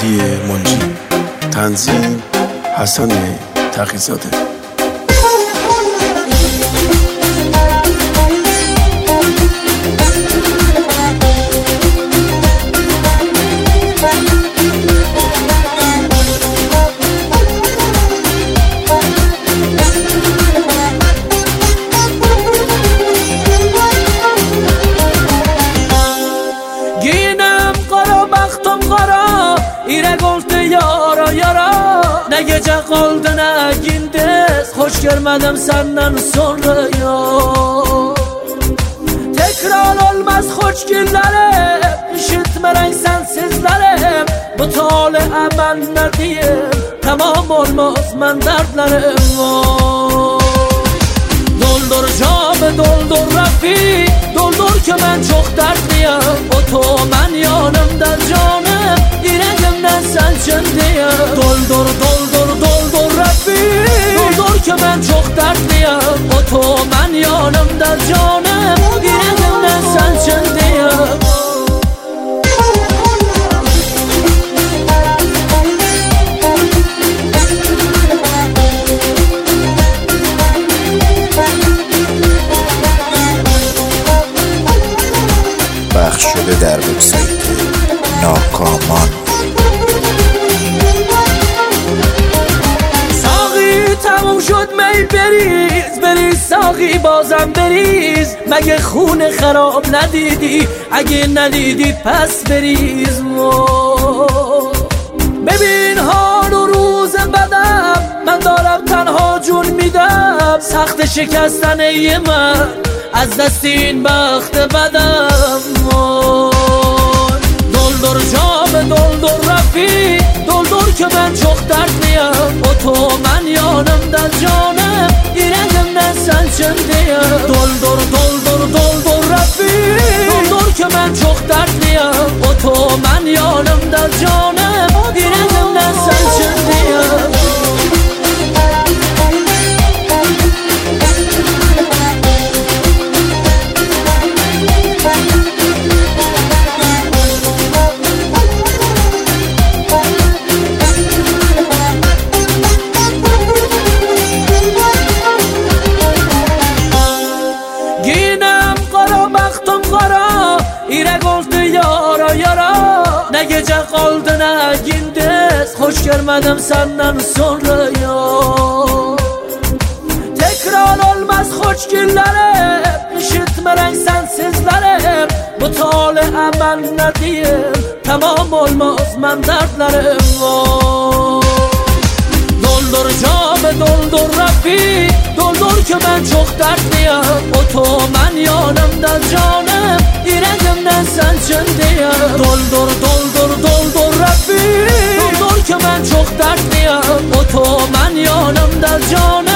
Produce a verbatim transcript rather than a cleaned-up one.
هادی منجی، تنظیم حسن تقی‌زاده. Yara yara ne gece kaldı ne gündüz, hoş görmedim senden sonra ya. Tekrar olmaz hoş günlerim, işitmeren sensizlerim. Bu tali aman ne diyeyim, tamam olmaz ben dertlerim. Doldur camı doldur Rafi, doldur ki ben çok dertliyim. Otoman yanımda canım, yüreğimden sen çındiye. Doldur doldur doldur Rafi, doldur ki ben çok dertliyim. Otoman yanımda canım, yüreğimden sen çındiye. پخش شده در وبسایت ناکامان. ساقی تموم شد می بریز بریز ساقی بازم بریز. مگه خون خراب ندیدی؟ اگه ندیدی پس بریز. ببین حال و روز بدم، من دارم تنها جون میدم. سخت شکستن ای من از دست این بخت بدم. دلدر جام دلدر رفی، دلدر که من çok dertliyim. Otoman yanımda canım, yüreğimden sen çındiye. Doldur doldur doldur Rafi, doldur ki ben çok dertliyim. Otoman yanımda canım, yüreğimden sen çındiye. İrek oldu yara yara, ne gece kaldı ne gündüz, hoş görmedim senden sonra ya. Tekrar olmaz hoş günlerim, işitmeren sensizlerim. Bu tali aman ne diyeyim, tamam olmaz ben dertlerim var. Doldur camı doldur Rafi, doldur ki ben çok dertliyim. Otoman yanımda canım, yüreğimden sen çındiye. Doldur doldur doldur Rafi, doldur ki ben çok dertliyim. Otoman yanımda canım,